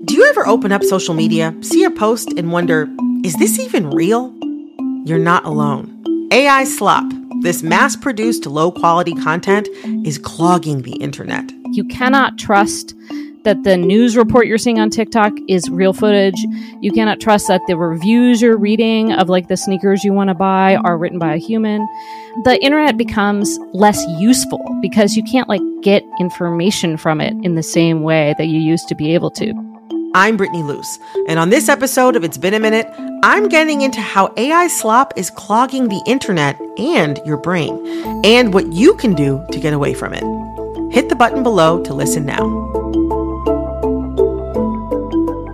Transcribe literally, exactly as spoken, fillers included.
Do you ever open up social media, see a post, and wonder, is this even real? You're not alone. A I slop, this mass-produced, low-quality content, is clogging the internet. You cannot trust that the news report you're seeing on TikTok is real footage. You cannot trust that the reviews you're reading of like the sneakers you want to buy are written by a human. The internet becomes less useful because you can't like get information from it in the same way that you used to be able to. I'm Brittany Luce, and on this episode of It's Been a Minute, I'm getting into how A I slop is clogging the internet and your brain, and what you can do to get away from it. Hit the button below to listen now.